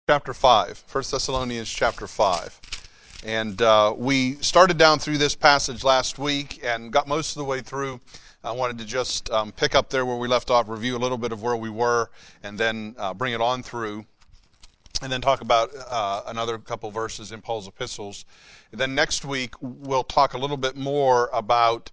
Chapter 5, 1 Thessalonians chapter 5. And we started down through this passage last week and got most of the way through. I wanted to just pick up there where we left off, review a little bit of where we were, and then bring it on through, and then talk about another couple verses in Paul's epistles. And then next week, we'll talk a little bit more about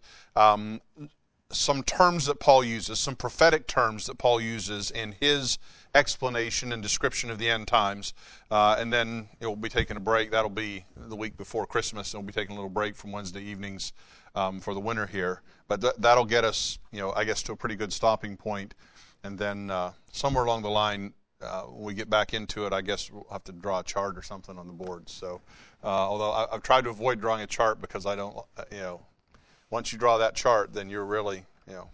some terms that Paul uses, some prophetic terms that Paul uses in his explanation and description of the end times, and then we'll be taking a break. That'll be the week before Christmas, and we'll be taking a little break from Wednesday evenings for the winter here. But that'll get us, I guess, to a pretty good stopping point, and then somewhere along the line, when we get back into it, I guess we'll have to draw a chart or something on the board. So, although I've tried to avoid drawing a chart because I don't, once you draw that chart, then you're really,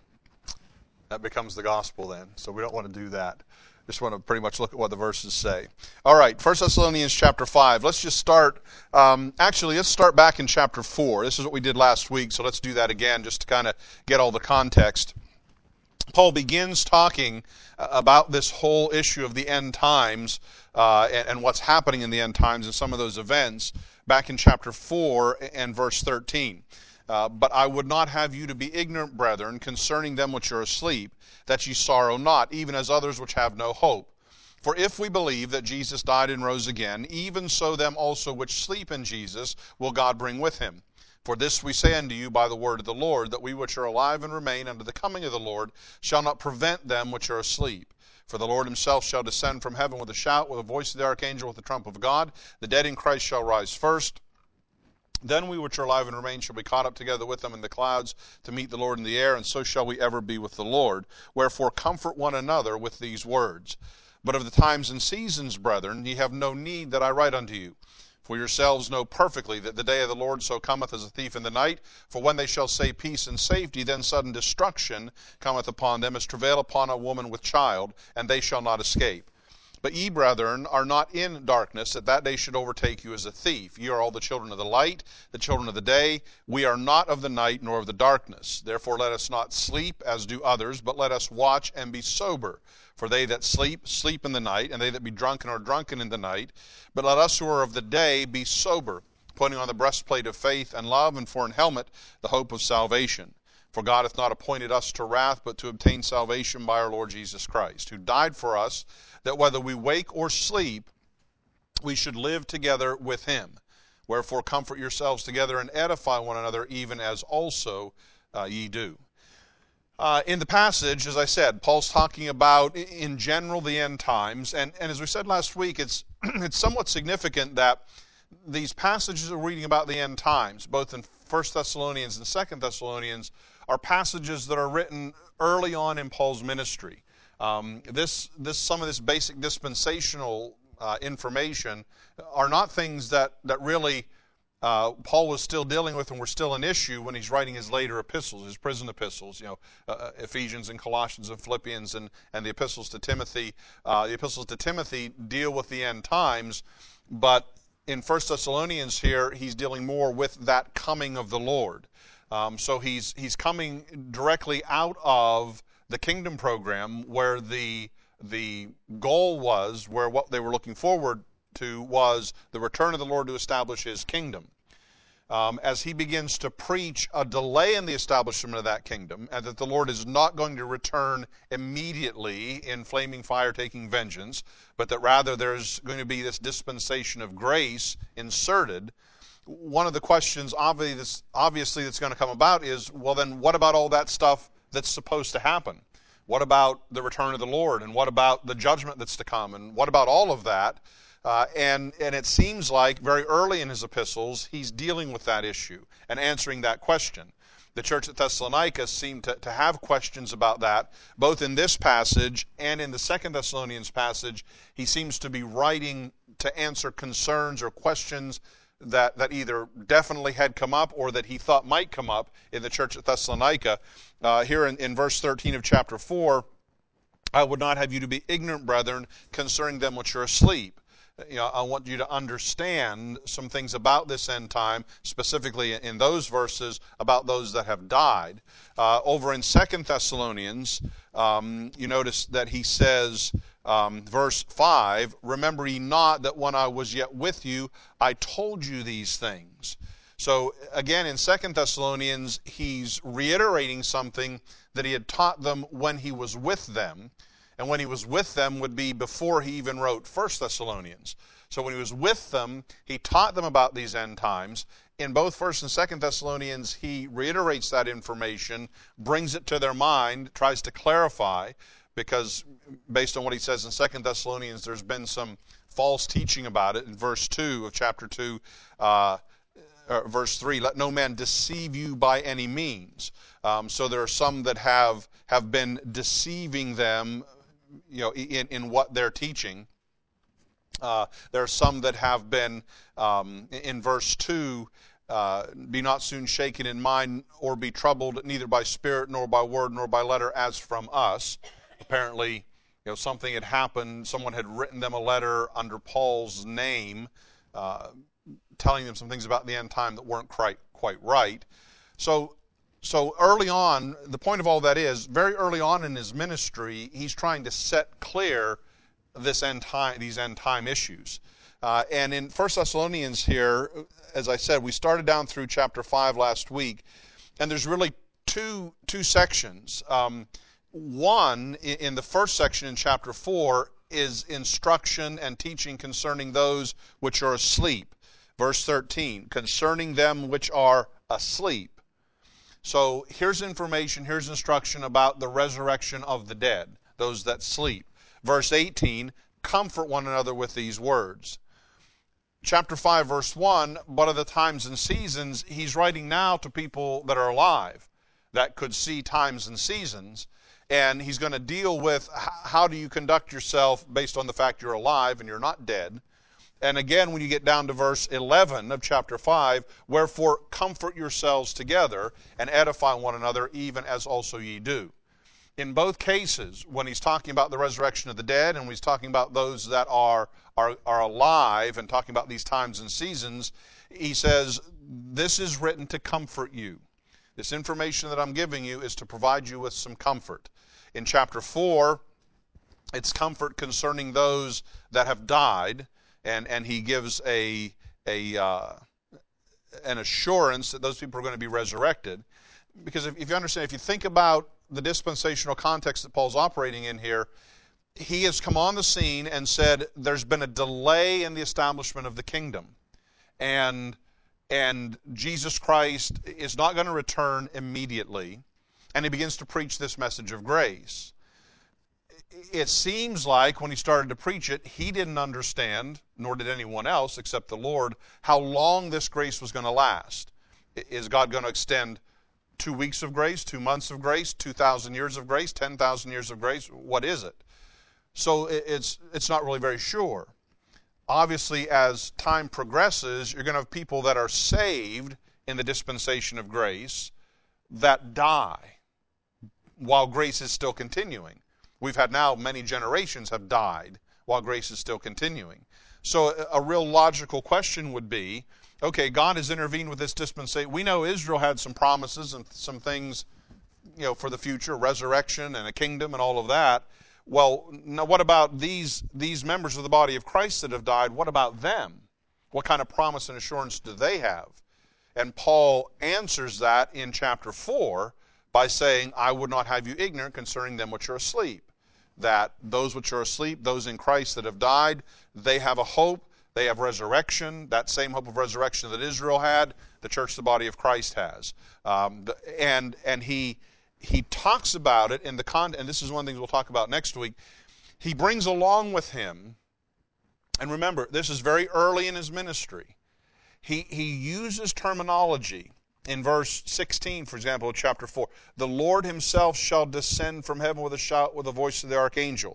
that becomes the gospel then. So we don't want to do that. Just want to pretty much look at what the verses say. All right, 1 Thessalonians chapter 5. Let's just start, let's start back in chapter 4. This is what we did last week, so let's do that again just to kind of get all the context. Paul begins talking about this whole issue of the end times and what's happening in the end times and some of those events back in chapter 4 and verse 13. But I would not have you to be ignorant, brethren, concerning them which are asleep, that ye sorrow not, even as others which have no hope. For if we believe that Jesus died and rose again, even so them also which sleep in Jesus will God bring with him. For this we say unto you by the word of the Lord, that we which are alive and remain unto the coming of the Lord shall not prevent them which are asleep. For the Lord himself shall descend from heaven with a shout, with the voice of the archangel, with the trump of God. The dead in Christ shall rise first. Then we which are alive and remain shall be caught up together with them in the clouds to meet the Lord in the air, and so shall we ever be with the Lord. Wherefore comfort one another with these words. But of the times and seasons, brethren, ye have no need that I write unto you. For yourselves know perfectly that the day of the Lord so cometh as a thief in the night. For when they shall say peace and safety, then sudden destruction cometh upon them, as travail upon a woman with child, and they shall not escape. But ye, brethren, are not in darkness, that day should overtake you as a thief. Ye are all the children of the light, the children of the day. We are not of the night, nor of the darkness. Therefore let us not sleep, as do others, but let us watch and be sober. For they that sleep, sleep in the night, and they that be drunken are drunken in the night. But let us who are of the day be sober, putting on the breastplate of faith and love, and for an helmet the hope of salvation. For God hath not appointed us to wrath, but to obtain salvation by our Lord Jesus Christ, who died for us, that whether we wake or sleep, we should live together with him. Wherefore comfort yourselves together and edify one another, even as also ye do. In the passage, as I said, Paul's talking about, in general, the end times. And as we said last week, it's somewhat significant that these passages we're reading about the end times, both in 1 Thessalonians and 2 Thessalonians, are passages that are written early on in Paul's ministry. Some of this basic dispensational information are not things that really Paul was still dealing with and were still an issue when he's writing his later epistles, his prison epistles, Ephesians and Colossians and Philippians and the epistles to Timothy. The epistles to Timothy deal with the end times, but in 1 Thessalonians here, he's dealing more with that coming of the Lord. So he's coming directly out of the kingdom program, where the goal was, where what they were looking forward to was the return of the Lord to establish his kingdom. As he begins to preach a delay in the establishment of that kingdom, and that the Lord is not going to return immediately in flaming fire taking vengeance, but that rather there's going to be this dispensation of grace inserted. One of the questions obviously that's going to come about is, well then, what about all that stuff that's supposed to happen? What about the return of the Lord? And what about the judgment that's to come? And what about all of that? And it seems like very early in his epistles, he's dealing with that issue and answering that question. The church at Thessalonica seemed to have questions about that, both in this passage and in the 2 Thessalonians passage. He seems to be writing to answer concerns or questions that either definitely had come up or that he thought might come up in the church at Thessalonica. Here in verse 13 of chapter 4, I would not have you to be ignorant, brethren, concerning them which are asleep. I want you to understand some things about this end time, specifically in those verses about those that have died. Over in 2 Thessalonians, you notice that he says, verse 5, remember ye not that when I was yet with you, I told you these things. So again, in 2 Thessalonians, he's reiterating something that he had taught them when he was with them. And when he was with them would be before he even wrote 1 Thessalonians. So when he was with them, he taught them about these end times. In both 1 and 2 Thessalonians, he reiterates that information, brings it to their mind, tries to clarify, because based on what he says in 2 Thessalonians, there's been some false teaching about it. In verse 2 of chapter 2, verse 3, let no man deceive you by any means. So there are some that have been deceiving them, in what they're teaching. There are some that have been, in verse 2, be not soon shaken in mind or be troubled neither by spirit nor by word nor by letter as from us. Apparently, something had happened. Someone had written them a letter under Paul's name, telling them some things about the end time that weren't quite right. So early on, the point of all that is, very early on in his ministry, he's trying to set clear these end time issues. And in 1 Thessalonians here, as I said, we started down through chapter 5 last week, and there's really two sections. One, in the first section in chapter 4, is instruction and teaching concerning those which are asleep. Verse 13, concerning them which are asleep. So here's information, here's instruction about the resurrection of the dead, those that sleep. Verse 18, comfort one another with these words. Chapter 5, verse 1, but of the times and seasons, he's writing now to people that are alive, that could see times and seasons, and he's going to deal with how do you conduct yourself based on the fact you're alive and you're not dead. And again, when you get down to verse 11 of chapter 5, wherefore comfort yourselves together and edify one another, even as also ye do. In both cases, when he's talking about the resurrection of the dead and when he's talking about those that are alive and talking about these times and seasons, he says, this is written to comfort you. This information that I'm giving you is to provide you with some comfort. In chapter 4, it's comfort concerning those that have died, and he gives an assurance that those people are going to be resurrected. Because if you understand, if you think about the dispensational context that Paul's operating in here, he has come on the scene and said there's been a delay in the establishment of the kingdom. And Jesus Christ is not going to return immediately. And he begins to preach this message of grace. It seems like when he started to preach it, he didn't understand, nor did anyone else except the Lord, how long this grace was going to last. Is God going to extend 2 weeks of grace, 2 months of grace, 2,000 years of grace, 10,000 years of grace? What is it? So it's not really very sure. Obviously, as time progresses, you're going to have people that are saved in the dispensation of grace that die while grace is still continuing. We've had now many generations have died while grace is still continuing. So a real logical question would be, okay, God has intervened with this dispensation. We know Israel had some promises and some things, for the future, resurrection and a kingdom and all of that. Well, now what about these members of the body of Christ that have died? What about them? What kind of promise and assurance do they have? And Paul answers that in chapter 4 by saying, I would not have you ignorant concerning them which are asleep. That those which are asleep, those in Christ that have died, they have a hope, they have resurrection, that same hope of resurrection that Israel had, the church, the body of Christ has. And he talks about it in the context, and this is one of the things we'll talk about next week. He brings along with him, and remember, this is very early in his ministry. He uses terminology. In verse 16, for example, of chapter 4, the Lord himself shall descend from heaven with a shout, with the voice of the archangel.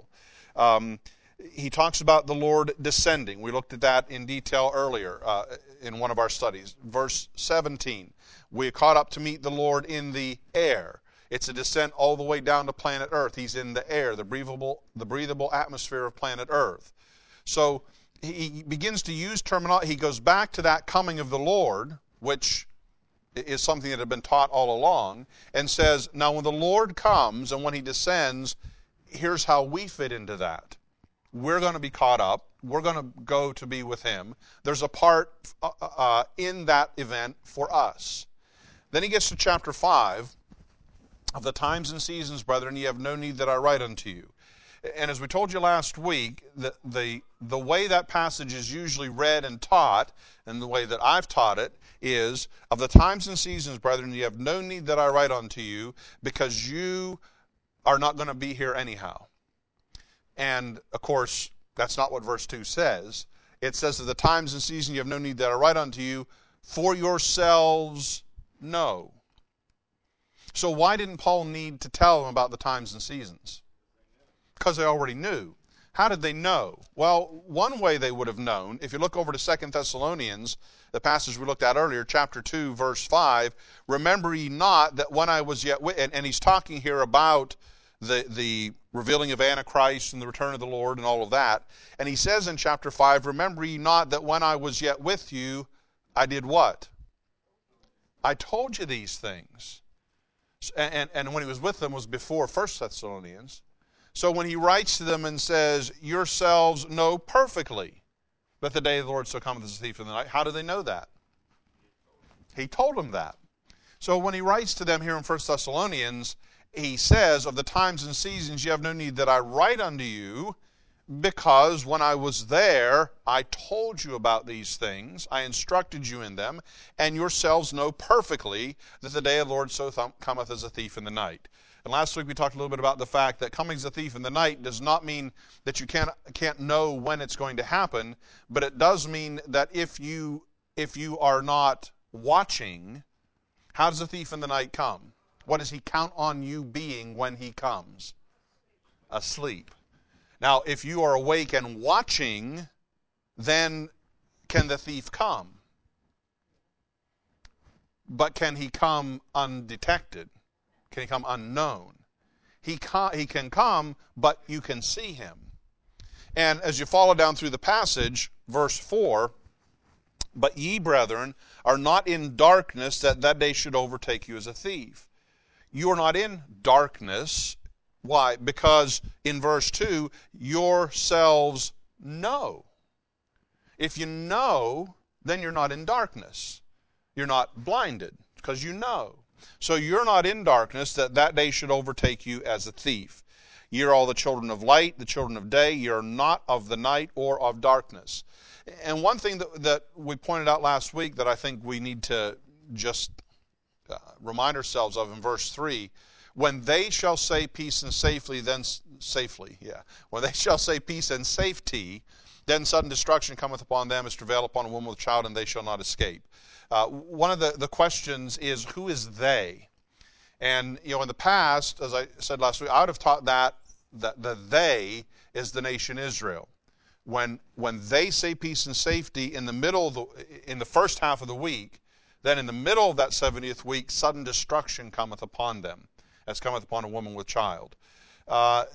He talks about the Lord descending. We looked at that in detail earlier in one of our studies. Verse 17, we are caught up to meet the Lord in the air. It's a descent all the way down to planet Earth. He's in the air, the breathable atmosphere of planet Earth. So he begins to use terminology. He goes back to that coming of the Lord, which is something that had been taught all along, and says, now when the Lord comes and when he descends, here's how we fit into that. we're going to be caught up. We're going to go to be with him. There's a part in that event for us. Then he gets to chapter 5. Of the times and seasons, brethren, ye have no need that I write unto you. And as we told you last week, the way that passage is usually read and taught, and the way that I've taught it, is, of the times and seasons, brethren, ye have no need that I write unto you, because you are not going to be here anyhow. And, of course, that's not what verse 2 says. It says, of the times and seasons ye have no need that I write unto you, for yourselves know. So why didn't Paul need to tell them about the times and seasons? Because they already knew. How did they know? Well, one way they would have known, if you look over to 2 Thessalonians, the passage we looked at earlier, chapter 2, verse 5, remember ye not that when I was yet with, and he's talking here about the revealing of Antichrist and the return of the Lord and all of that. And he says in chapter 5, remember ye not that when I was yet with you, I did what? I told you these things. And when he was with them was before 1 Thessalonians. So when he writes to them and says, yourselves know perfectly that the day of the Lord so cometh as a thief in the night, how do they know that? He told them that. So when he writes to them here in 1 Thessalonians, he says, of the times and seasons ye have no need that I write unto you, because when I was there, I told you about these things, I instructed you in them, and yourselves know perfectly that the day of the Lord so cometh as a thief in the night. And last week we talked a little bit about the fact that coming as a thief in the night does not mean that you can't know when it's going to happen, but it does mean that if you are not watching, how does a thief in the night come? What does he count on you being when he comes? Asleep. Now, if you are awake and watching, then can the thief come? But can he come undetected? Can he come unknown? He can come, but you can see him. And as you follow down through the passage, verse 4, but ye, brethren, are not in darkness, that that day should overtake you as a thief. You are not in darkness. Why? Because in verse 2, yourselves know. If you know, then you're not in darkness. You're not blinded, because you know. So you're not in darkness, that that day should overtake you as a thief. Ye are all the children of light, the children of day. Ye are not of the night or of darkness. And one thing that we pointed out last week that I think we need to just remind ourselves of in verse 3, when they shall say peace and safely, then when they shall say peace and safety, then sudden destruction cometh upon them as travail upon a woman with a child, and they shall not escape. One of the questions is, who is they? And in the past, as I said last week, I would have taught that the they is the nation Israel. When they say peace and safety in the first half of the week, then in the middle of that 70th week, sudden destruction cometh upon them, as cometh upon a woman with child. I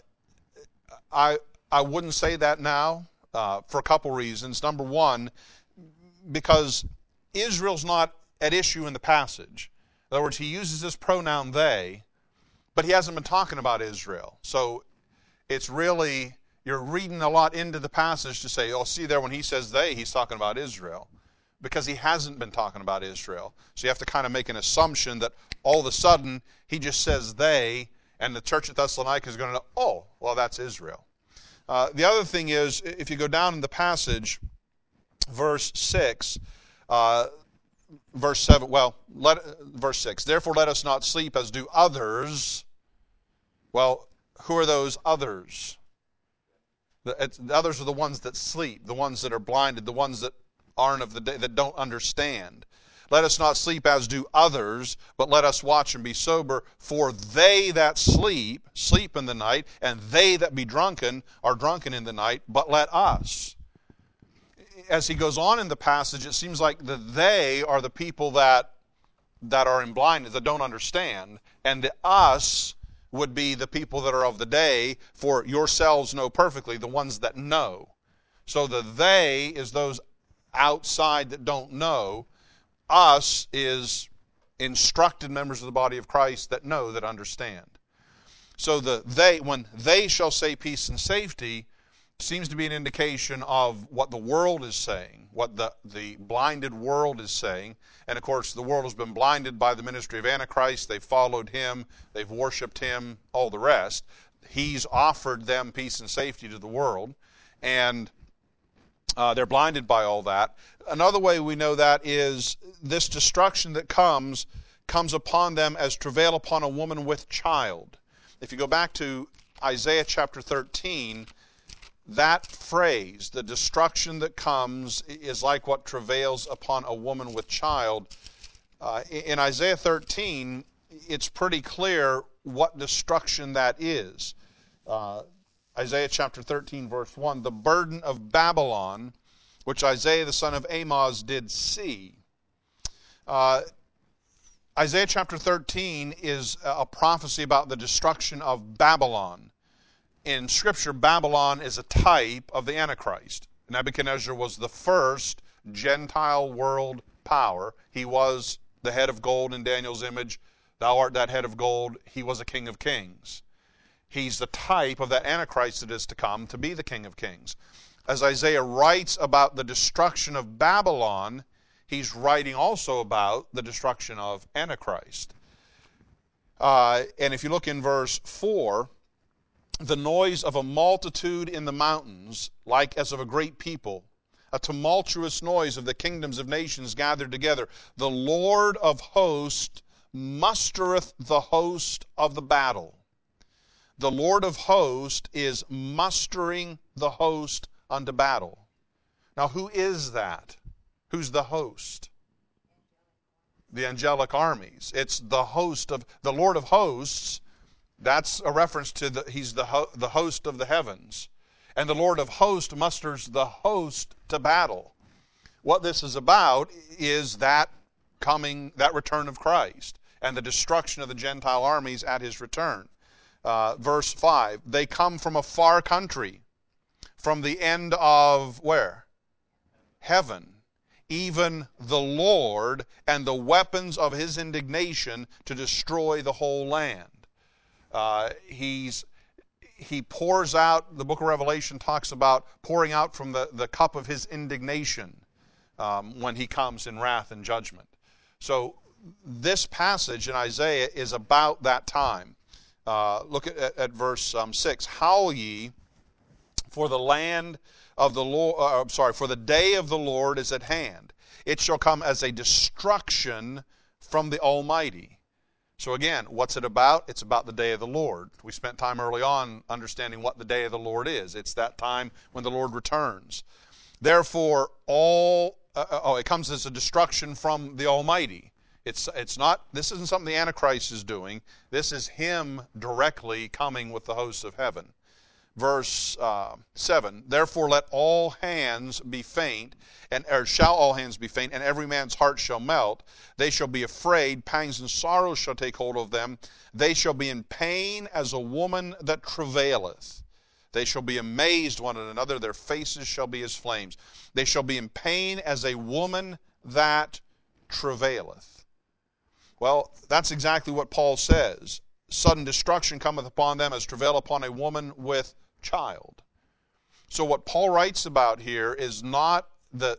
wouldn't say that now for a couple reasons. Number one, because Israel's not at issue in the passage. In other words, he uses this pronoun they, but he hasn't been talking about Israel. So it's really, you're reading a lot into the passage to say, oh, see there when he says they, he's talking about Israel. Because he hasn't been talking about Israel. So you have to kind of make an assumption that all of a sudden he just says they, and the church at Thessalonica is going to know, oh, well, that's Israel. The other thing is, if you go down in the passage, verse 6, verse 7, verse 6, therefore let us not sleep as do others. Well, who are those others? The others are the ones that sleep, the ones that are blinded, the ones that aren't of the day, that don't understand. Let us not sleep as do others, but let us watch and be sober. For they that sleep, sleep in the night, and they that be drunken are drunken in the night. But let us. As he goes on in the passage, it seems like they are the people that are in blindness, that don't understand. And the us would be the people that are of the day, for yourselves know perfectly, the ones that know. So the they is those outside that don't know. Us is instructed members of the body of Christ that know, that understand. So when they shall say peace and safety, seems to be an indication of what the world is saying, what the blinded world is saying. And of course, the world has been blinded by the ministry of Antichrist. They've followed him, they've worshiped him, all the rest. He's offered them peace and safety to the world, and they're blinded by all that. Another way we know that is this destruction that comes upon them as travail upon a woman with child. If you go back to Isaiah chapter 13, that phrase, the destruction that comes, is like what travails upon a woman with child. In Isaiah 13, it's pretty clear what destruction that is. Isaiah chapter 13, verse 1, the burden of Babylon, which Isaiah the son of Amoz did see. Isaiah chapter 13 is a prophecy about the destruction of Babylon. In Scripture, Babylon is a type of the Antichrist. Nebuchadnezzar was the first Gentile world power. He was the head of gold in Daniel's image. Thou art that head of gold. He was a king of kings. He's the type of that Antichrist that is to come to be the King of Kings. As Isaiah writes about the destruction of Babylon, he's writing also about the destruction of Antichrist. And if you look in verse 4, the noise of a multitude in the mountains, like as of a great people, a tumultuous noise of the kingdoms of nations gathered together. The Lord of hosts mustereth the host of the battle. The Lord of hosts is mustering the host unto battle. Now, who is that? Who's the host? The angelic armies. It's the host of the Lord of hosts. That's a reference to he's the host of the heavens. And the Lord of hosts musters the host to battle. What this is about is that return of Christ and the destruction of the Gentile armies at his return. Verse 5, they come from a far country, from the end of where? Heaven. Even the Lord and the weapons of his indignation to destroy the whole land. He pours out, the book of Revelation talks about pouring out from the cup of his indignation when he comes in wrath and judgment. So this passage in Isaiah is about that time. Look at verse 6. Howl ye, for the land of the Lord, for the day of the Lord is at hand. It shall come as a destruction from the Almighty. So again, what's it about? It's about the day of the Lord. We spent time early on understanding what the day of the Lord is. It's that time when the Lord returns. Therefore, it comes as a destruction from the Almighty. It's not. This isn't something the Antichrist is doing. This is him directly coming with the hosts of heaven. Verse 7, therefore let all hands be faint, shall all hands be faint, and every man's heart shall melt. They shall be afraid, pangs and sorrows shall take hold of them. They shall be in pain as a woman that travaileth. They shall be amazed one at another, their faces shall be as flames. They shall be in pain as a woman that travaileth. Well, that's exactly what Paul says. Sudden destruction cometh upon them as travail upon a woman with child. So what Paul writes about here is not the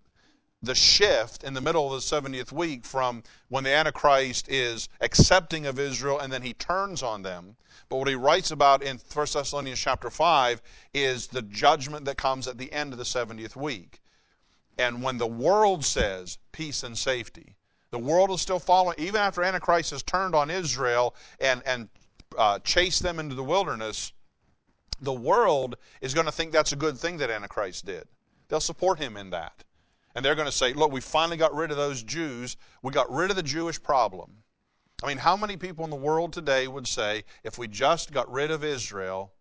shift in the middle of the 70th week from when the Antichrist is accepting of Israel and then he turns on them. But what he writes about in 1 Thessalonians chapter 5 is the judgment that comes at the end of the 70th week. And when the world says peace and safety, the world is still following, even after Antichrist has turned on Israel and chased them into the wilderness, the world is going to think that's a good thing that Antichrist did. They'll support him in that. And they're going to say, look, we finally got rid of those Jews. We got rid of the Jewish problem. I mean, how many people in the world today would say, if we just got rid of Israel,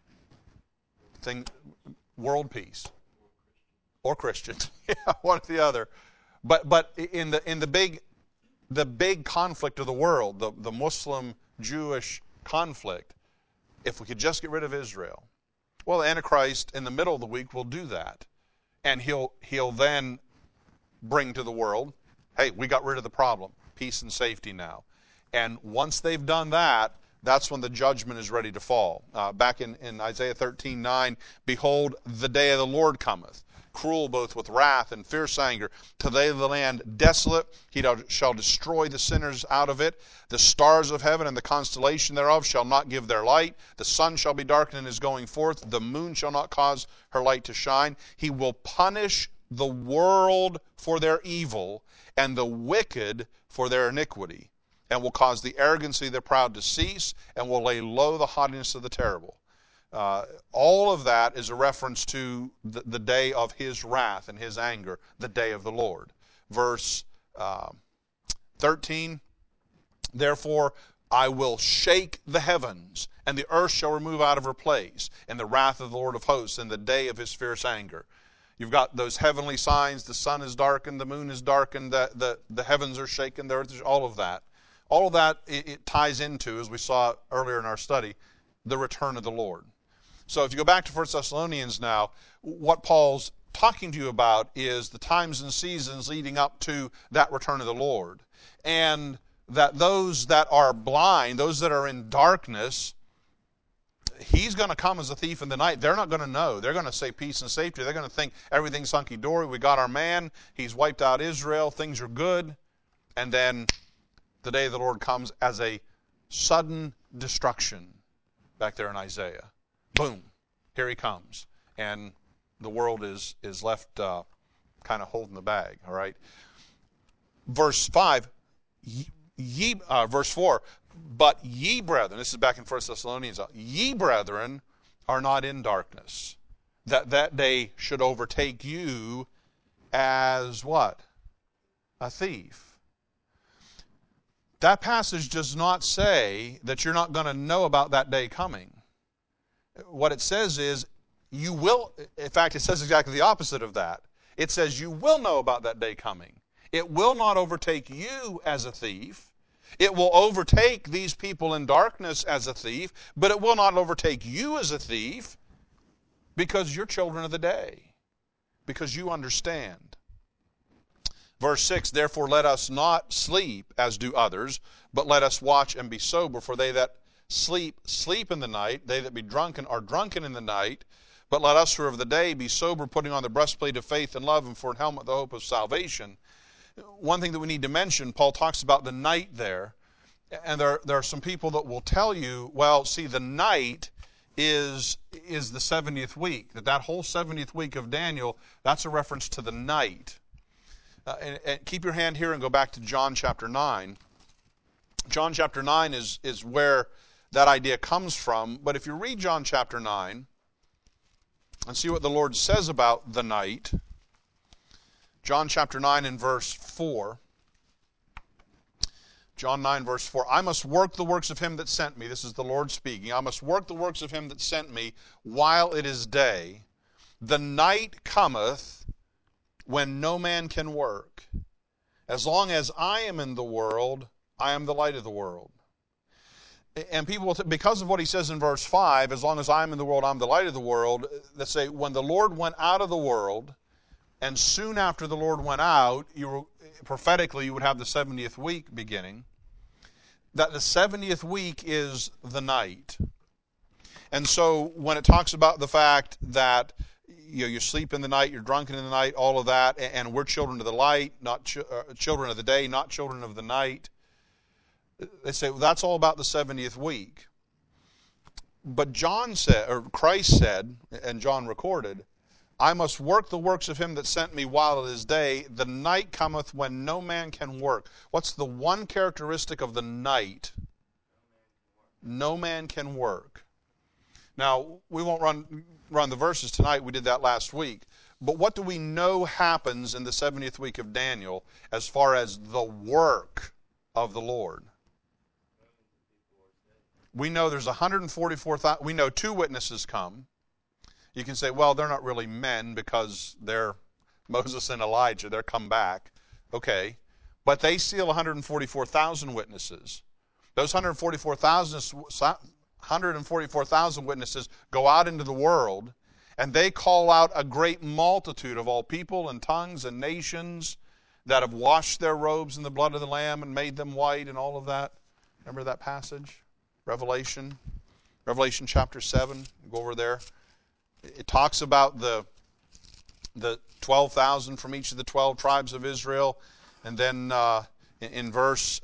world peace? Or Christians. Yeah, one or the other. But in the big conflict of the world, the Muslim-Jewish conflict, if we could just get rid of Israel, well, the Antichrist in the middle of the week will do that. And he'll then bring to the world, hey, we got rid of the problem. Peace and safety now. And once they've done that, that's when the judgment is ready to fall. Back in Isaiah 13:9, behold, the day of the Lord cometh, cruel both with wrath and fierce anger, to lay the land desolate. He shall destroy the sinners out of it. The stars of heaven and the constellation thereof shall not give their light. The sun shall be darkened in his going forth. The moon shall not cause her light to shine. He will punish the world for their evil, and the wicked for their iniquity, and will cause the arrogancy of the proud to cease, and will lay low the haughtiness of the terrible. All of that is a reference to the day of his wrath and his anger, the day of the Lord. Verse 13, therefore I will shake the heavens, and the earth shall remove out of her place, in the wrath of the Lord of hosts, in the day of his fierce anger. You've got those heavenly signs. The sun is darkened, the moon is darkened, the heavens are shaken, the earth is, all of that. All of that, it ties into, as we saw earlier in our study, the return of the Lord. So if you go back to 1 Thessalonians now, what Paul's talking to you about is the times and seasons leading up to that return of the Lord. And that those that are blind, those that are in darkness, he's going to come as a thief in the night. They're not going to know. They're going to say peace and safety. They're going to think everything's hunky-dory. We got our man. He's wiped out Israel. Things are good. And then the day of the Lord comes as a sudden destruction back there in Isaiah. Boom. Here he comes. And the world is left kind of holding the bag. All right. Verse 5, verse 4, but ye brethren, this is back in 1 Thessalonians, ye brethren are not in darkness, that day should overtake you as what? A thief. That passage does not say that you're not going to know about that day coming. What it says is you will, in fact, it says exactly the opposite of that. It says you will know about that day coming. It will not overtake you as a thief. It will overtake these people in darkness as a thief, but it will not overtake you as a thief because you're children of the day, because you understand. Verse 6, therefore let us not sleep as do others, but let us watch and be sober, for they that sleep, sleep in the night, they that be drunken are drunken in the night, but let us who are of the day be sober, putting on the breastplate of faith and love, and for an helmet the hope of salvation. One thing that we need to mention, Paul talks about the night there, and there are some people that will tell you, well, see, the night is the 70th week, that whole 70th week of Daniel, that's a reference to the night. And keep your hand here and go back to John chapter 9. John chapter 9 is where that idea comes from, but if you read John chapter 9 and see what the Lord says about the night, John chapter 9 and verse 4. John 9 verse 4. I must work the works of him that sent me. This is the Lord speaking. I must work the works of him that sent me while it is day. The night cometh when no man can work. As long as I am in the world, I am the light of the world. And people will, because of what he says in verse 5, as long as I am in the world, I'm the light of the world, they say, when the Lord went out of the world, and soon after the Lord went out, prophetically you would have the 70th week beginning, that the 70th week is the night. And so when it talks about the fact that you sleep in the night, you're drunken in the night, all of that, and we're children of the light, not children of the day, not children of the night, they say, well, that's all about the 70th week. But John said, or Christ said, and John recorded, I must work the works of him that sent me while it is day. The night cometh when no man can work. What's the one characteristic of the night? No man can work. Now, we won't run the verses tonight. We did that last week. But what do we know happens in the 70th week of Daniel as far as the work of the Lord? We know there's 144,000. We know 2 witnesses come. You can say, well, they're not really men because they're Moses and Elijah. They're come back. Okay. But they seal 144,000 witnesses. Those 144,000 witnesses go out into the world, and they call out a great multitude of all people and tongues and nations that have washed their robes in the blood of the Lamb and made them white and all of that. Remember that passage? Revelation chapter 7. Go over there. It talks about the 12,000 from each of the 12 tribes of Israel. And then in verse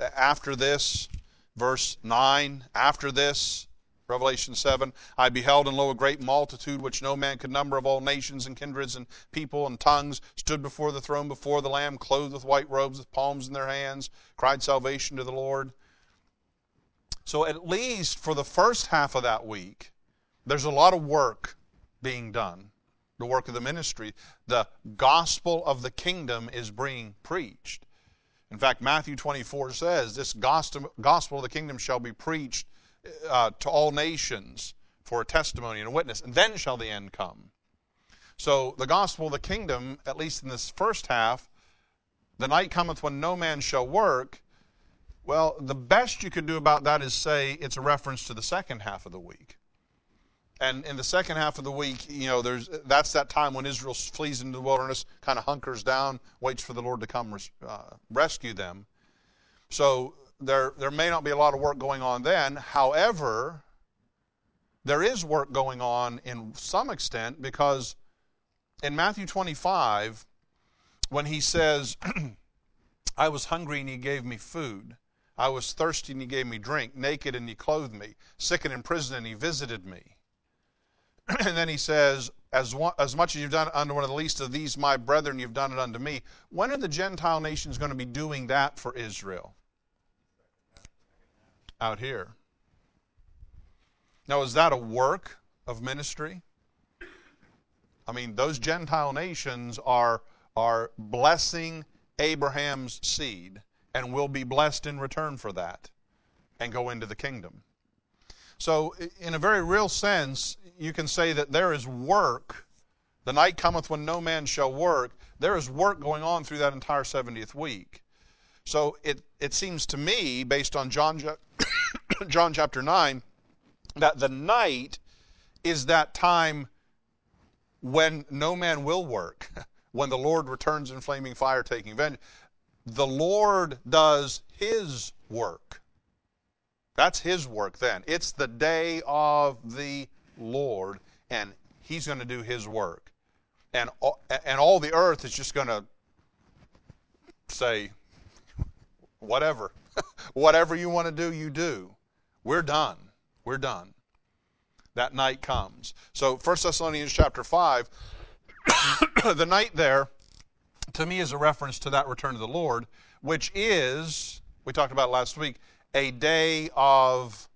9, after this, Revelation 7, I beheld, and lo, a great multitude, which no man could number, of all nations and kindreds and people and tongues, stood before the throne, before the Lamb, clothed with white robes, with palms in their hands, cried salvation to the Lord. So at least for the first half of that week, there's a lot of work being done, the work of the ministry. The gospel of the kingdom is being preached. In fact, Matthew 24 says, this gospel of the kingdom shall be preached to all nations for a testimony and a witness, and then shall the end come. So the gospel of the kingdom, at least in this first half, the night cometh when no man shall work. Well, the best you could do about that is say it's a reference to the second half of the week. And in the second half of the week, that's that time when Israel flees into the wilderness, kind of hunkers down, waits for the Lord to come rescue them. So there may not be a lot of work going on then. However, there is work going on in some extent, because in Matthew 25, when he says, I was hungry and he gave me food. I was thirsty and he gave me drink. Naked and he clothed me. Sick and in prison and he visited me. And then he says, as much as you've done unto one of the least of these my brethren, you've done it unto me. When are the Gentile nations going to be doing that for Israel? Out here. Now, is that a work of ministry? I mean, those Gentile nations are blessing Abraham's seed and will be blessed in return for that and go into the kingdom. So, in a very real sense, you can say that there is work. The night cometh when no man shall work. There is work going on through that entire 70th week. So, it seems to me, based on John chapter 9, that the night is that time when no man will work, when the Lord returns in flaming fire taking vengeance. The Lord does His work. That's His work then. It's the day of the Lord, and He's going to do His work. And all the earth is just going to say, whatever. Whatever you want to do, you do. We're done. We're done. That night comes. So 1 Thessalonians chapter 5, the night there, to me, is a reference to that return of the Lord, which is, we talked about last week, a day of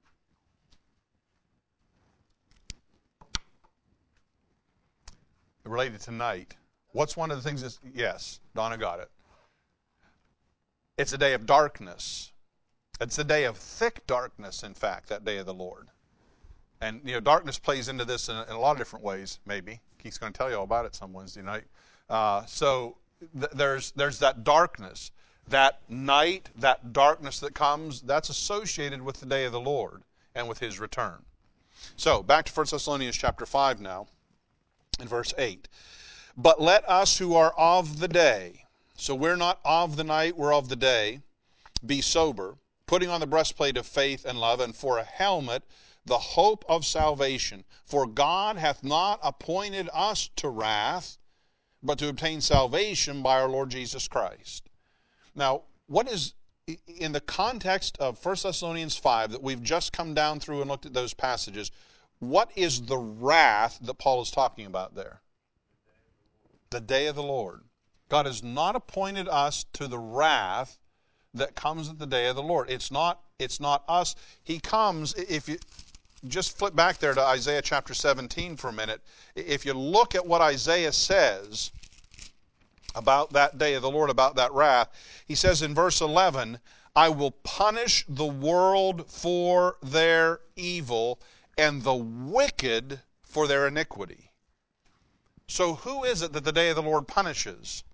related to night. What's one of the things that's, yes, Donna got it. It's a day of darkness. It's a day of thick darkness, in fact, that day of the Lord. And, darkness plays into this in a lot of different ways, maybe. Keith's going to tell you all about it some Wednesday night. So there's that darkness. That night, that darkness that comes, that's associated with the day of the Lord and with His return. So, back to 1 Thessalonians chapter 5 now, in verse 8. But let us who are of the day, so we're not of the night, we're of the day, be sober, putting on the breastplate of faith and love, and for a helmet, the hope of salvation. For God hath not appointed us to wrath, but to obtain salvation by our Lord Jesus Christ. Now, what is, in the context of 1 Thessalonians 5, that we've just come down through and looked at those passages, what is the wrath that Paul is talking about there? The day of the Lord. God has not appointed us to the wrath that comes at the day of the Lord. It's not us. He comes, if you just flip back there to Isaiah chapter 17 for a minute, if you look at what Isaiah says about that day of the Lord, about that wrath, he says in verse 11, I will punish the world for their evil and the wicked for their iniquity. So who is it that the day of the Lord punishes?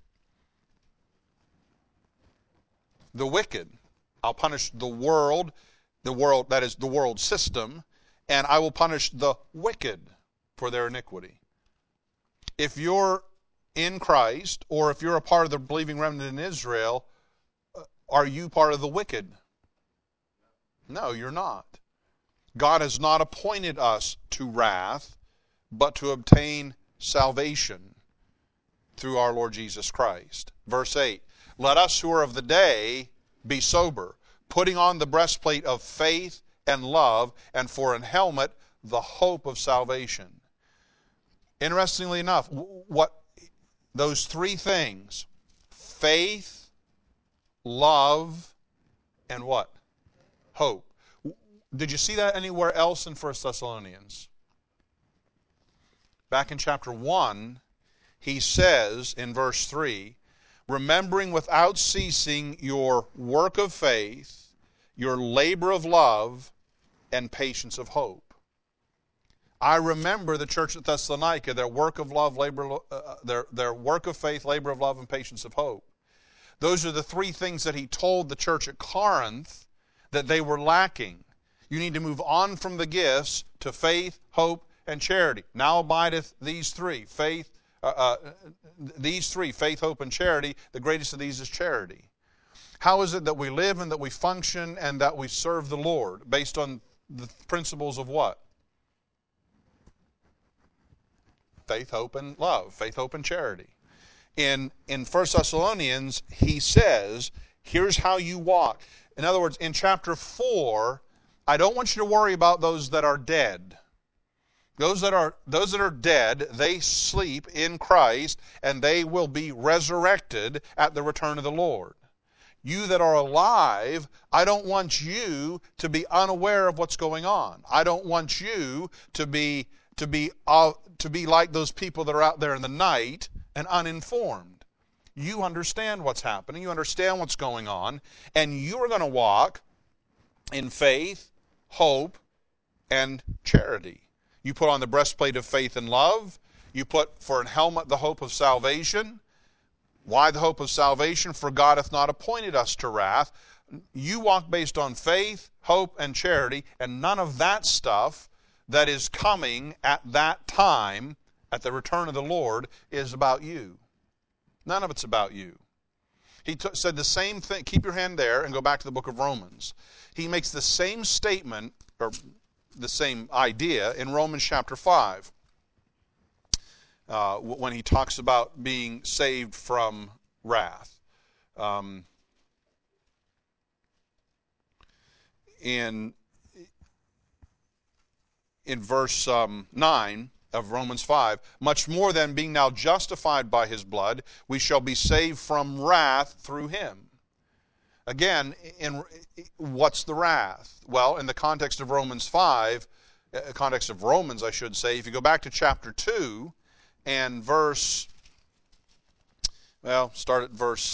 The wicked. I'll punish the world, that is the world system, and I will punish the wicked for their iniquity. If you're in Christ, or if you're a part of the believing remnant in Israel, are you part of the wicked? No, you're not. God has not appointed us to wrath, but to obtain salvation through our Lord Jesus Christ. Verse 8, let us who are of the day be sober, putting on the breastplate of faith and love, and for an helmet, the hope of salvation. Interestingly enough, what those three things, faith, love, and what? Hope. Did you see that anywhere else in 1 Thessalonians? Back in chapter 1, he says in verse 3, remembering without ceasing your work of faith, your labor of love, and patience of hope. I remember the church at Thessalonica, their work of love, their work of faith, labor of love, and patience of hope. Those are the three things that he told the church at Corinth that they were lacking. You need to move on from the gifts to faith, hope, and charity. Now abideth these three, faith, faith, hope, and charity. The greatest of these is charity. How is it that we live and that we function and that we serve the Lord? Based on the principles of what? Faith, hope, and love. Faith, hope, and charity. In 1 Thessalonians, he says, here's how you walk. In other words, in chapter 4, I don't want you to worry about those that are dead. Those that are dead, they sleep in Christ, and they will be resurrected at the return of the Lord. You that are alive, I don't want you to be unaware of what's going on. I don't want you to be like those people that are out there in the night and uninformed. You understand what's happening. You understand what's going on, and you are going to walk in faith, hope, and charity. You put on the breastplate of faith and love. You put for an helmet the hope of salvation. Why the hope of salvation? For God hath not appointed us to wrath. You walk based on faith, hope, and charity, and none of that stuff that is coming at that time, at the return of the Lord, is about you. None of it's about you. He said the same thing. Keep your hand there and go back to the book of Romans. He makes the same statement, or the same idea, in Romans chapter 5. When he talks about being saved from wrath. In verse 9 of Romans 5, much more than being now justified by his blood, we shall be saved from wrath through him. Again, what's the wrath? Well, in the context of Romans 5, context of Romans, I should say, if you go back to chapter 2, and start at verse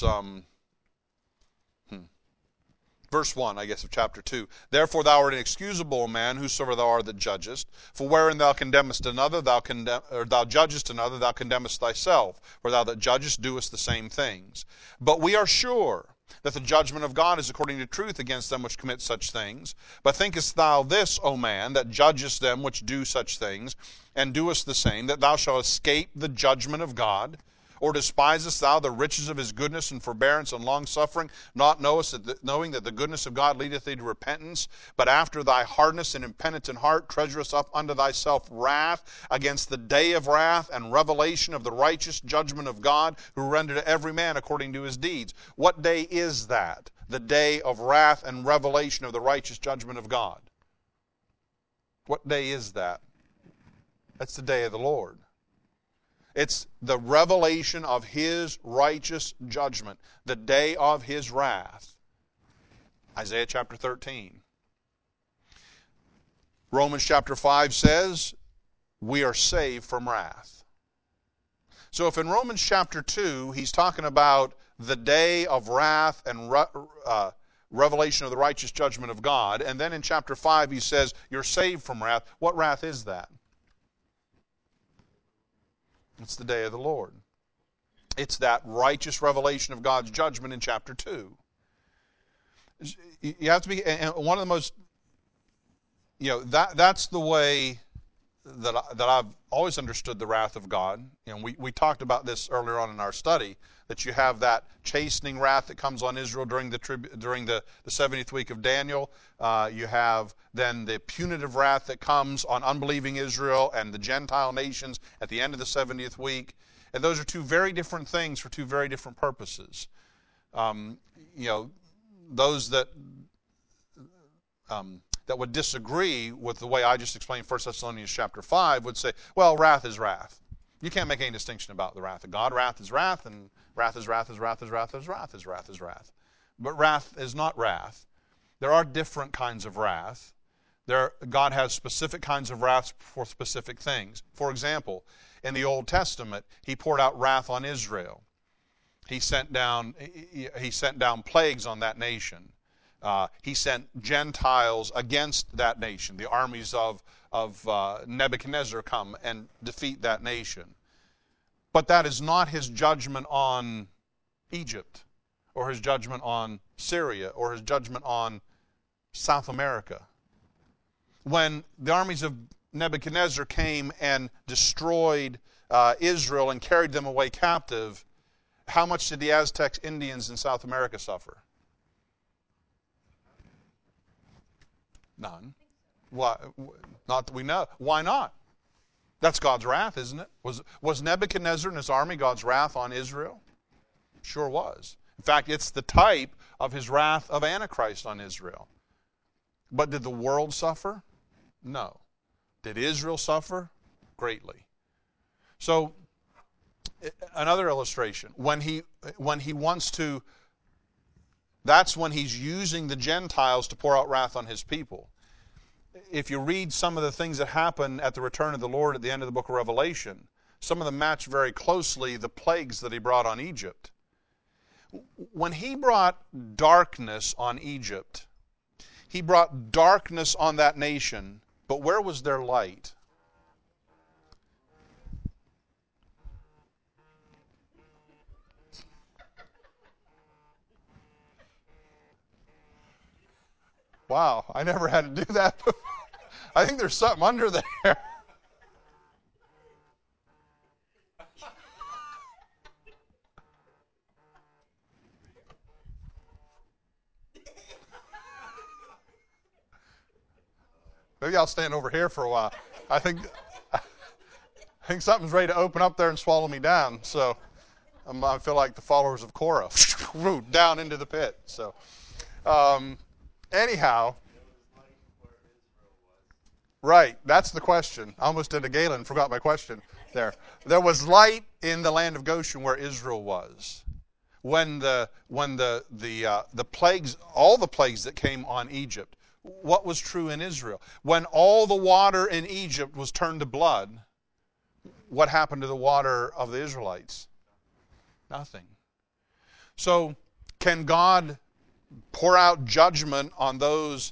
1, I guess, of chapter 2. Therefore thou art an excusable man, whosoever thou art that judgest. For wherein thou condemnest another, thou judgest another, thou condemnest thyself. For thou that judgest doest the same things. But we are sure that the judgment of God is according to truth against them which commit such things. But thinkest thou this, O man, that judgest them which do such things, and doest the same, that thou shalt escape the judgment of God? Or despisest thou the riches of his goodness and forbearance and longsuffering, not knowing that the goodness of God leadeth thee to repentance, but after thy hardness and impenitent heart treasurest up unto thyself wrath against the day of wrath and revelation of the righteous judgment of God, who render to every man according to his deeds? What day is that? The day of wrath and revelation of the righteous judgment of God. What day is that? That's the day of the Lord. It's the revelation of his righteous judgment, the day of his wrath. Isaiah chapter 13. Romans chapter 5 says, we are saved from wrath. So if in Romans chapter 2 he's talking about the day of wrath and revelation of the righteous judgment of God, and then in chapter 5 he says, you're saved from wrath, what wrath is that? It's the day of the Lord. It's that righteous revelation of God's judgment in chapter 2. You have to be, and one of the most, that's the way that I've always understood the wrath of God. You know, we talked about this earlier on in our study, that you have that chastening wrath that comes on Israel during the 70th week of Daniel. You have then the punitive wrath that comes on unbelieving Israel and the Gentile nations at the end of the 70th week. And those are two very different things for two very different purposes. You know, those that would disagree with the way I just explained 1 Thessalonians chapter 5 would say, well, wrath is wrath. You can't make any distinction about the wrath of God. Wrath is wrath, and wrath is wrath is wrath is wrath is wrath is wrath is wrath. But wrath is not wrath. There are different kinds of wrath. God has specific kinds of wrath for specific things. For example, in the Old Testament, He poured out wrath on Israel. He sent down plagues on that nation. He sent Gentiles against that nation. The armies of Nebuchadnezzar come and defeat that nation. But that is not His judgment on Egypt, or His judgment on Syria, or His judgment on South America. When the armies of Nebuchadnezzar came and destroyed Israel and carried them away captive, how much did the Aztec Indians in South America suffer? None. Why? Not that we know. Why not? That's God's wrath, isn't it? Was Nebuchadnezzar and his army God's wrath on Israel? Sure was. In fact, it's the type of His wrath of Antichrist on Israel. But did the world suffer? No. Did Israel suffer? Greatly. So, another illustration. When he wants to, that's when He's using the Gentiles to pour out wrath on His people. If you read some of the things that happen at the return of the Lord at the end of the book of Revelation, some of them match very closely the plagues that He brought on Egypt. When He brought darkness on Egypt, He brought darkness on that nation, but where was their light? Wow, I never had to do that before. I think there's something under there. Maybe I'll stand over here for a while. I think something's ready to open up there and swallow me down. So I feel like the followers of Korah, down into the pit. So anyhow, right, that's the question. I almost did a Galen, forgot my question there. There was light in the land of Goshen where Israel was. When the plagues, all the plagues that came on Egypt, what was true in Israel? When all the water in Egypt was turned to blood, what happened to the water of the Israelites? Nothing. So, can God pour out judgment on those?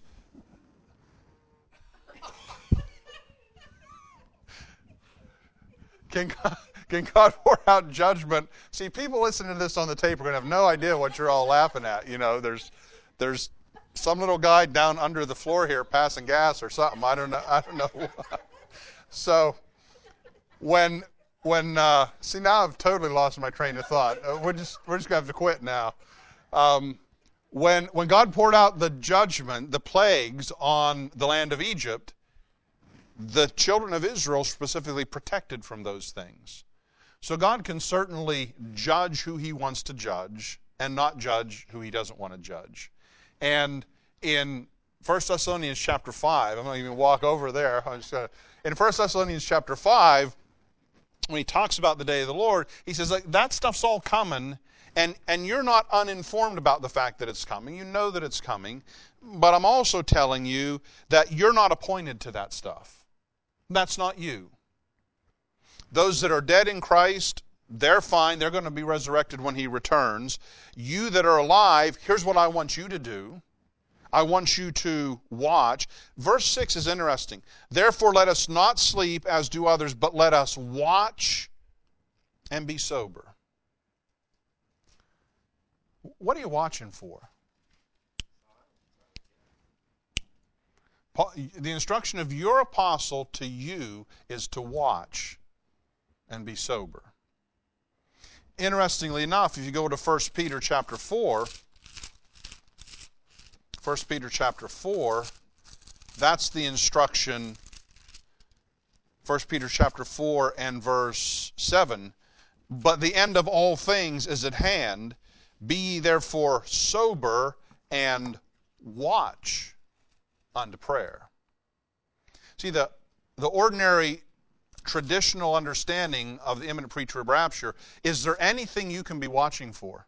Can God pour out judgment? See, people listening to this on the tape are going to have no idea what you're all laughing at. You know, there's some little guy down under the floor here passing gas or something. I don't know. So when see, now I've totally lost my train of thought. We're just going to have to quit now. When God poured out the judgment, the plagues on the land of Egypt, the children of Israel specifically protected from those things. So God can certainly judge who He wants to judge and not judge who He doesn't want to judge. And in 1 Thessalonians chapter 5, I'm going to even walk over there. In 1 Thessalonians chapter 5, when he talks about the day of the Lord, he says, like, that stuff's all coming, and you're not uninformed about the fact that it's coming. You know that it's coming. But I'm also telling you that you're not appointed to that stuff. That's not you. Those that are dead in Christ, they're fine. They're going to be resurrected when He returns. You that are alive, here's what I want you to do. I want you to watch. Verse 6 is interesting. Therefore let us not sleep as do others, but let us watch and be sober. What are you watching for? The instruction of your apostle to you is to watch and be sober. Interestingly enough, if you go to 1 Peter chapter 4, 1 Peter chapter 4, that's the instruction. 1 Peter chapter 4 and verse 7. But the end of all things is at hand. Be ye therefore sober and watch unto prayer. See, the ordinary traditional understanding of the imminent pre-trib rapture, is there anything you can be watching for?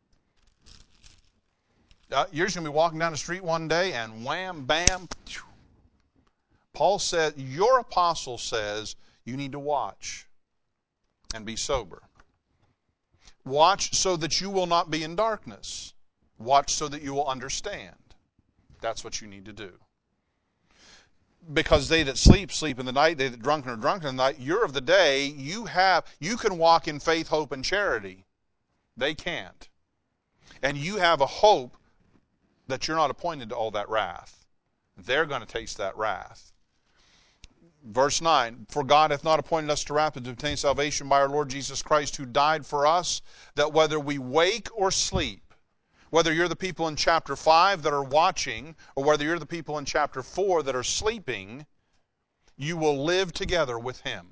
You're just going to be walking down the street one day and wham, bam. Paul said, your apostle says you need to watch and be sober. Watch so that you will not be in darkness. Watch so that you will understand. That's what you need to do. Because they that sleep, sleep in the night. They that drunken are drunken in the night. You're of the day. You can walk in faith, hope, and charity. They can't. And you have a hope that you're not appointed to all that wrath. They're going to taste that wrath. Verse 9, for God hath not appointed us to wrath, but to obtain salvation by our Lord Jesus Christ, who died for us, that whether we wake or sleep, whether you're the people in chapter 5 that are watching, or whether you're the people in chapter 4 that are sleeping, you will live together with Him.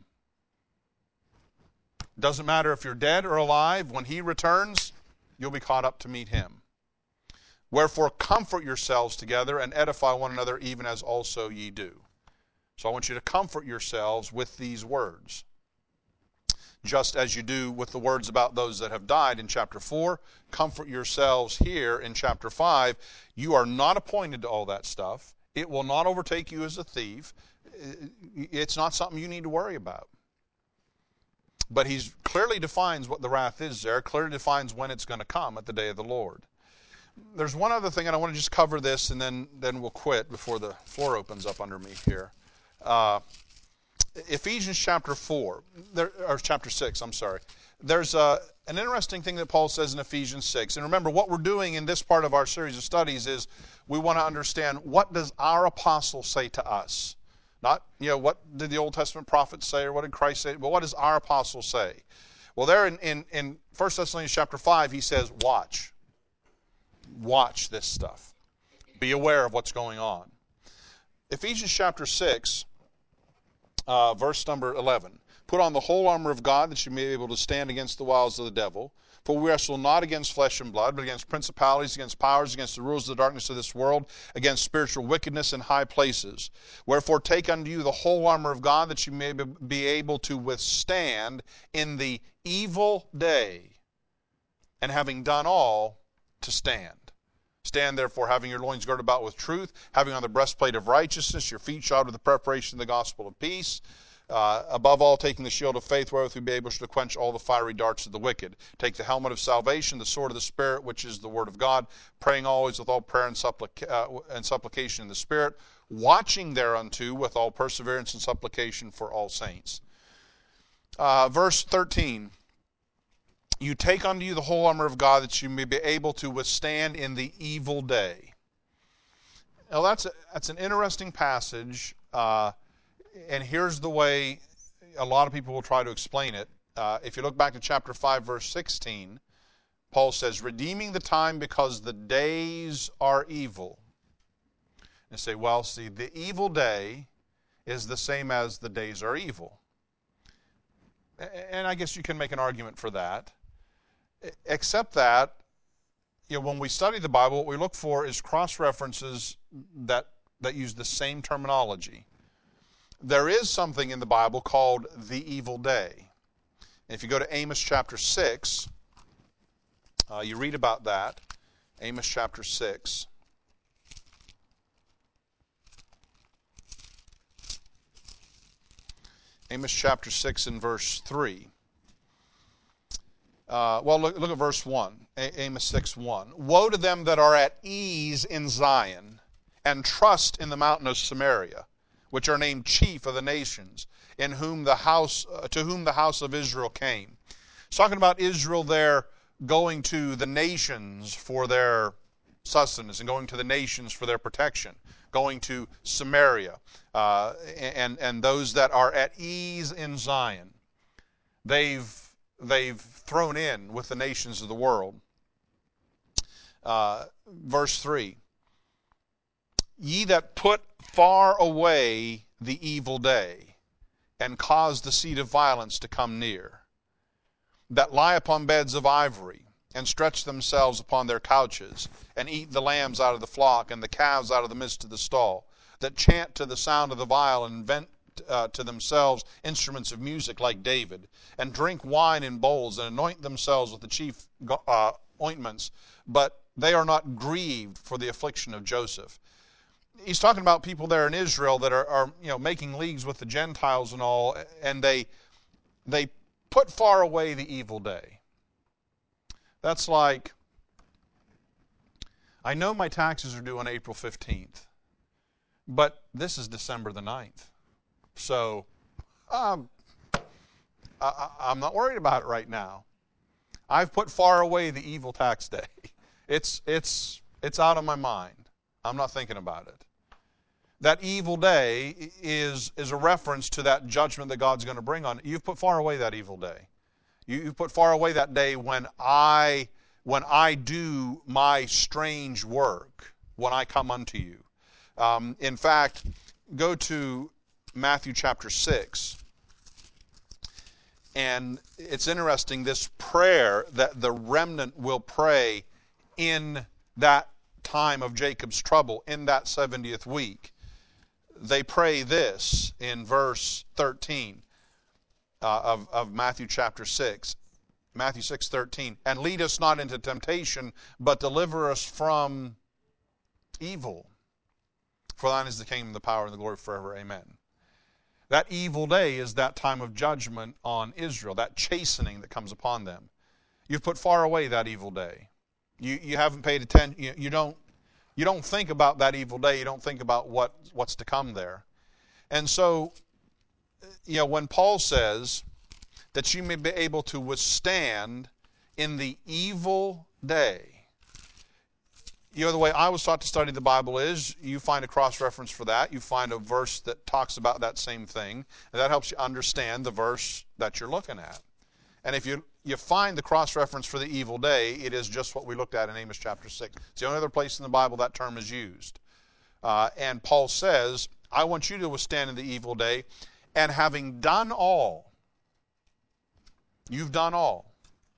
Doesn't matter if you're dead or alive, when He returns, you'll be caught up to meet Him. Wherefore comfort yourselves together and edify one another, even as also ye do. So I want you to comfort yourselves with these words. Just as you do with the words about those that have died in chapter 4, comfort yourselves here in chapter 5. You are not appointed to all that stuff. It will not overtake you as a thief. It's not something you need to worry about. But he clearly defines what the wrath is there, clearly defines when it's going to come at the day of the Lord. There's one other thing, and I want to just cover this, and then we'll quit before the floor opens up under me here. Ephesians chapter 6, I'm sorry. There's an interesting thing that Paul says in Ephesians 6. And remember, what we're doing in this part of our series of studies is we want to understand, what does our apostle say to us? Not, what did the Old Testament prophets say, or what did Christ say, but what does our apostle say? Well, there in 1 Thessalonians chapter 5, he says, watch. Watch this stuff. Be aware of what's going on. Ephesians chapter 6, verse number 11. Put on the whole armor of God, that you may be able to stand against the wiles of the devil. For we wrestle not against flesh and blood, but against principalities, against powers, against the rulers of the darkness of this world, against spiritual wickedness in high places. Wherefore take unto you the whole armor of God, that you may be able to withstand in the evil day, and having done all, to stand. Stand therefore, having your loins girded about with truth, having on the breastplate of righteousness, your feet shod with the preparation of the gospel of peace. Above all, taking the shield of faith, wherewith we be able to quench all the fiery darts of the wicked. Take the helmet of salvation, the sword of the Spirit, which is the word of God, praying always with all prayer and supplication in the Spirit, watching thereunto with all perseverance and supplication for all saints. Verse 13. You take unto you the whole armor of God, that you may be able to withstand in the evil day. Now that's an interesting passage, and here's the way a lot of people will try to explain it. If you look back to chapter 5, verse 16, Paul says, redeeming the time because the days are evil. And say, well, see, the evil day is the same as the days are evil. And I guess you can make an argument for that. Except that, when we study the Bible, what we look for is cross-references that use the same terminology. There is something in the Bible called the evil day. If you go to Amos chapter 6, you read about that. Amos chapter 6. Amos chapter 6 and verse 3. Look at verse 1, Amos 6:1. Woe to them that are at ease in Zion, and trust in the mountain of Samaria, which are named chief of the nations, to whom the house of Israel came. It's talking about Israel there going to the nations for their sustenance, and going to the nations for their protection. going to Samaria, and those that are at ease in Zion. They've thrown in with the nations of the world. Verse 3, ye that put far away the evil day, and cause the seat of violence to come near, that lie upon beds of ivory, and stretch themselves upon their couches, and eat the lambs out of the flock, and the calves out of the midst of the stall, that chant to the sound of the viol, and invent to themselves instruments of music like David, and drink wine in bowls, and anoint themselves with the chief ointments, but they are not grieved for the affliction of Joseph. He's talking about people there in Israel that are making leagues with the Gentiles and all, and they put far away the evil day. That's like, I know my taxes are due on April 15th, but this is December the 9th. So I'm not worried about it right now. I've put far away the evil tax day. It's out of my mind. I'm not thinking about it. That evil day is a reference to that judgment that God's going to bring on. You've put far away that evil day. You've put far away that day when I do my strange work, when I come unto you. In fact, go to Matthew chapter 6. And it's interesting, this prayer that the remnant will pray in that time of Jacob's trouble, in that 70th week. They pray this in verse 13 of Matthew chapter 6. Matthew 6:13. And lead us not into temptation, but deliver us from evil. For thine is the kingdom, the power, and the glory forever. Amen. That evil day is that time of judgment on Israel, that chastening that comes upon them. You've put far away that evil day. You haven't paid attention. You don't think about that evil day. You don't think about what's to come there. And so, when Paul says that you may be able to withstand in the evil day, the way I was taught to study the Bible is you find a cross-reference for that. You find a verse that talks about that same thing, and that helps you understand the verse that you're looking at. And if you find the cross-reference for the evil day, it is just what we looked at in Amos chapter 6. It's the only other place in the Bible that term is used. And Paul says, I want you to withstand in the evil day, and having done all, you've done all.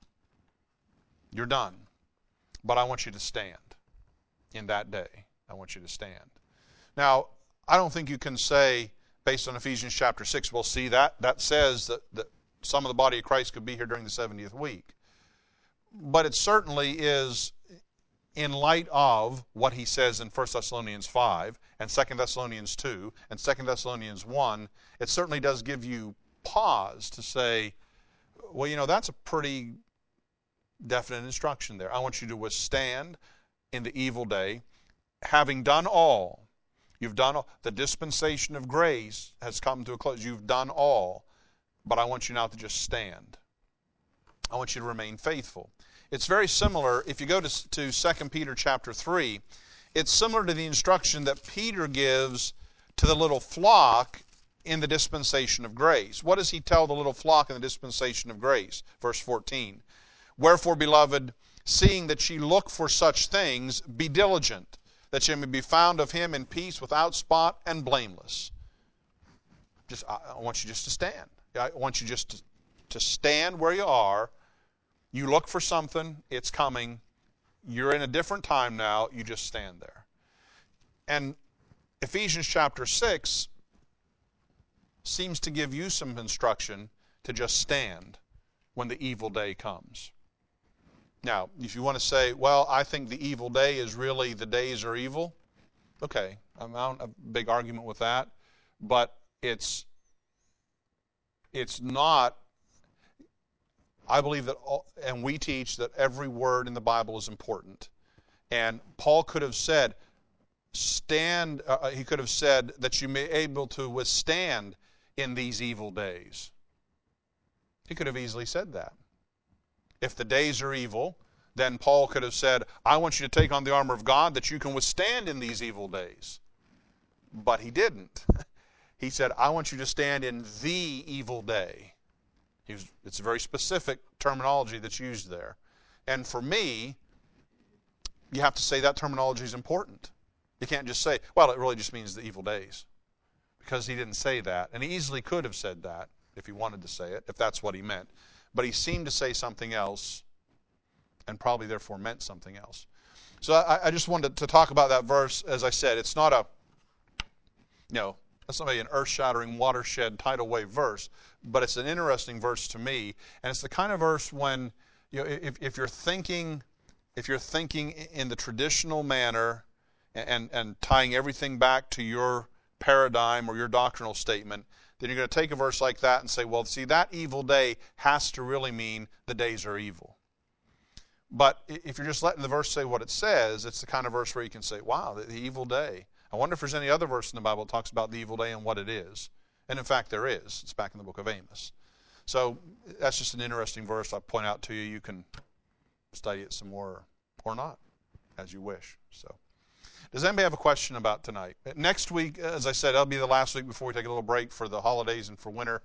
You're done. But I want you to stand in that day. I want you to stand. Now, I don't think you can say, based on Ephesians chapter 6, well, see, that says that some of the body of Christ could be here during the 70th week. But it certainly is in light of what he says in 1 Thessalonians 5 and 2 Thessalonians 2 and 2 Thessalonians 1, it certainly does give you pause to say, well, that's a pretty definite instruction there. I want you to withstand in the evil day, having done all. You've done all. The dispensation of grace has come to a close. You've done all. But I want you now to just stand. I want you to remain faithful. It's very similar, if you go to 2 Peter chapter 3, it's similar to the instruction that Peter gives to the little flock in the dispensation of grace. What does he tell the little flock in the dispensation of grace? Verse 14. Wherefore, beloved, seeing that ye look for such things, be diligent, that ye may be found of him in peace, without spot, and blameless. I want you just to stand. I want you just to stand where you are. You look for something, it's coming. You're in a different time now, you just stand there. And Ephesians chapter 6 seems to give you some instruction to just stand when the evil day comes. Now, if you want to say, well, I think the evil day is really the days are evil, okay, I don't have a big argument with that, but it's not. I believe that, and we teach that every word in the Bible is important. And Paul could have said, he could have said that you may be able to withstand in these evil days. He could have easily said that. If the days are evil, then Paul could have said, I want you to take on the armor of God that you can withstand in these evil days. But he didn't. He said, I want you to stand in the evil day. It's a very specific terminology that's used there. And for me, you have to say that terminology is important. You can't just say, well, it really just means the evil days. Because he didn't say that. And he easily could have said that if he wanted to say it, if that's what he meant. But he seemed to say something else and probably therefore meant something else. So I just wanted to talk about that verse. As I said, it's not that's not an earth-shattering, watershed, tidal wave verse, but it's an interesting verse to me. And it's the kind of verse when, if you're thinking in the traditional manner and tying everything back to your paradigm or your doctrinal statement, then you're going to take a verse like that and say, well, see, that evil day has to really mean the days are evil. But if you're just letting the verse say what it says, it's the kind of verse where you can say, wow, the evil day. I wonder if there's any other verse in the Bible that talks about the evil day and what it is. And in fact, there is. It's back in the book of Amos. So that's just an interesting verse I'll point out to you. You can study it some more or not, as you wish. So, does anybody have a question about tonight? Next week, as I said, that'll be the last week before we take a little break for the holidays and for winter.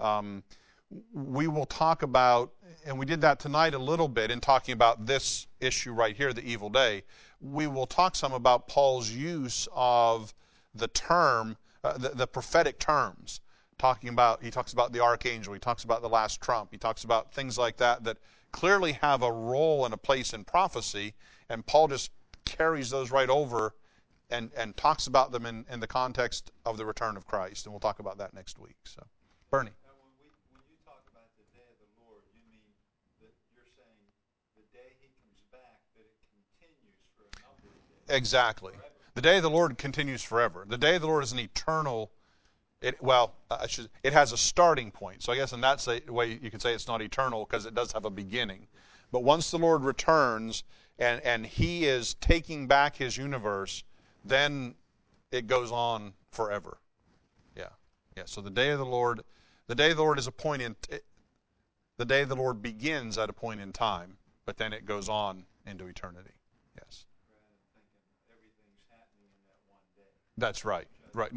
We will talk about, and we did that tonight a little bit in talking about this issue right here, the evil day. We will talk some about Paul's use of the term, the prophetic terms. He talks about the archangel, he talks about the last trump, he talks about things like that clearly have a role and a place in prophecy, and Paul just carries those right over and talks about them in the context of the return of Christ, and we'll talk about that next week. So, Bernie. When you talk about the day of the Lord, you mean that you're saying the day he comes back, that it continues for a number of days. Exactly. Forever. The day of the Lord continues forever. The day of the Lord is an eternal. It has a starting point. So I guess in that way you could say it's not eternal because it does have a beginning. But once the Lord returns and he is taking back his universe, then it goes on forever. Yeah. So the day of the Lord is a point in. The day of the Lord begins at a point in time, but then it goes on into eternity. Yes. Rather than thinking everything's happening in that one day. That's right.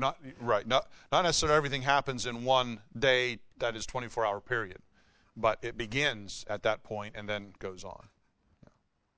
Not necessarily everything happens in one day that is 24-hour period, but it begins at that point and then goes on. Yeah.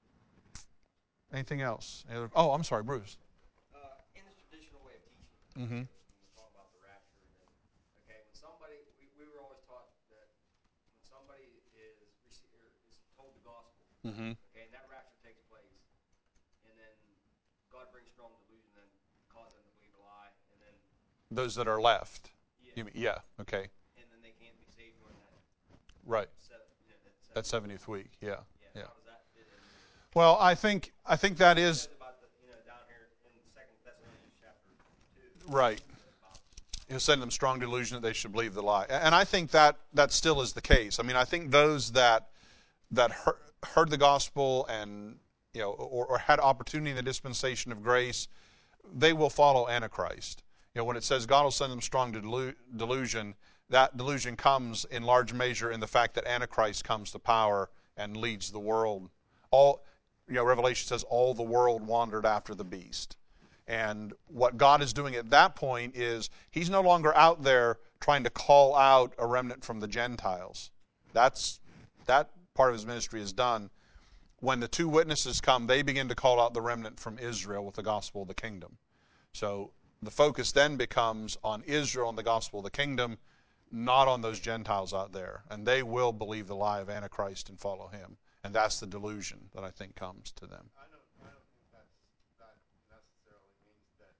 Anything else? Oh, I'm sorry, Bruce. In the traditional way of teaching, Mm-hmm. when we talk about the rapture, when somebody, we were always taught that when somebody is told the gospel, Mm-hmm. and that rapture takes place, and then God brings strong delusion and cause them to believe a lie, and then Those that are left. yeah, You mean, yeah. Okay. and then they can't be saved during that Right. that 70th week. Yeah. How does that fit in? Well, I think that It is says about down here in 2 Thessalonians chapter 2. right. He'll send them strong delusion that they should believe the lie. And I think that still is the case. I mean, I think those that heard the gospel and or had opportunity in the dispensation of grace, they will follow Antichrist. When it says God will send them strong delusion, that delusion comes in large measure in the fact that Antichrist comes to power and leads the world. Revelation says all the world wandered after the beast. And what God is doing at that point is he's no longer out there trying to call out a remnant from the Gentiles. That part of his ministry is done. When the two witnesses come, they begin to call out the remnant from Israel with the gospel of the kingdom. So the focus then becomes on Israel and the gospel of the kingdom, not on those Gentiles out there. And they will believe the lie of Antichrist and follow him. And that's the delusion that I think comes to them. I don't think that necessarily means that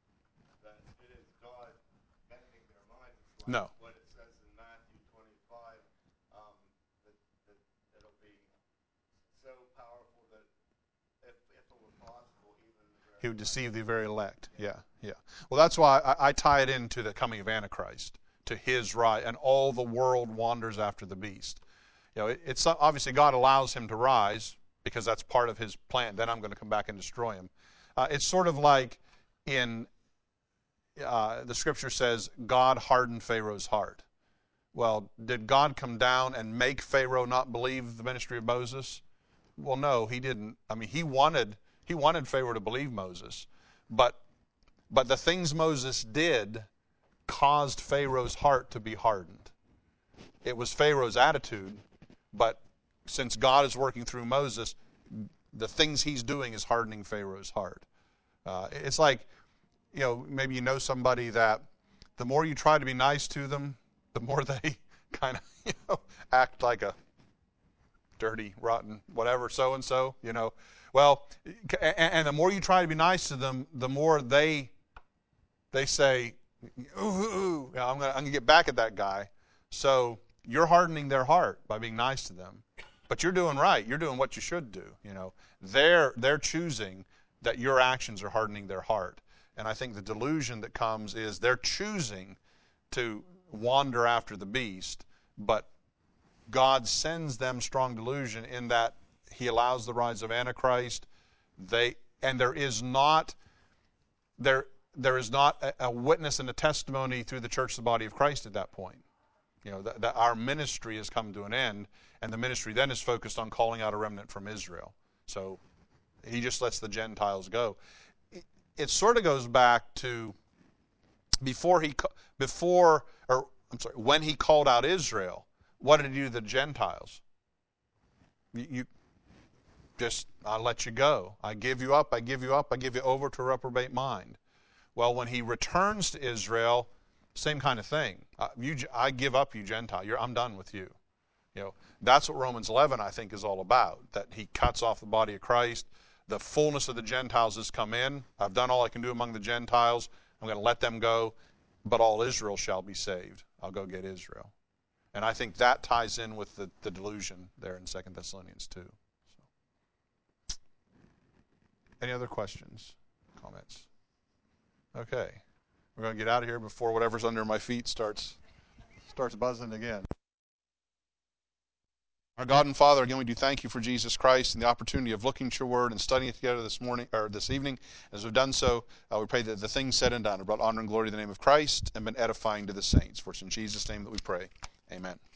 it is God bending their minds. It's like No. what it says in Matthew 25, that it'll be so powerful that if it were possible, even He would deceive the very elect. Yeah. Well, that's why I tie it into the coming of Antichrist, to his right, and all the world wanders after the beast. It's obviously God allows him to rise because that's part of his plan. Then I'm going to come back and destroy him. It's sort of like in the scripture says God hardened Pharaoh's heart. Well, did God come down and make Pharaoh not believe the ministry of Moses? Well, no, he didn't. I mean, he wanted Pharaoh to believe Moses, but But the things Moses did caused Pharaoh's heart to be hardened. It was Pharaoh's attitude, but since God is working through Moses, the things he's doing is hardening Pharaoh's heart. It's like, maybe you know somebody that the more you try to be nice to them, the more they kind of, act like a dirty, rotten, whatever, so-and-so, Well, and the more you try to be nice to them, the more they say, ooh, I'm gonna get back at that guy. So you're hardening their heart by being nice to them. But you're doing right. You're doing what you should do. They're choosing that your actions are hardening their heart. And I think the delusion that comes is they're choosing to wander after the beast, but God sends them strong delusion in that he allows the rise of Antichrist. There is not a witness and a testimony through the church, the body of Christ at that point. That our ministry has come to an end, and the ministry then is focused on calling out a remnant from Israel. So he just lets the Gentiles go. It sort of goes back to when he called out Israel. What did he do to the Gentiles? I'll let you go. I give you up. I give you up. I give you over to a reprobate mind. Well, when he returns to Israel, same kind of thing. I give up you Gentile. I'm done with you. That's what Romans 11, I think, is all about. That he cuts off the body of Christ. The fullness of the Gentiles has come in. I've done all I can do among the Gentiles. I'm going to let them go, but all Israel shall be saved. I'll go get Israel. And I think that ties in with the delusion there in 2 Thessalonians 2. So. Any other questions, comments? Okay. We're going to get out of here before whatever's under my feet starts buzzing again. Our God and Father, again, we do thank you for Jesus Christ and the opportunity of looking at your word and studying it together this evening. As we've done so, we pray that the things said and done have brought honor and glory to the name of Christ and been edifying to the saints. For it's in Jesus' name that we pray. Amen.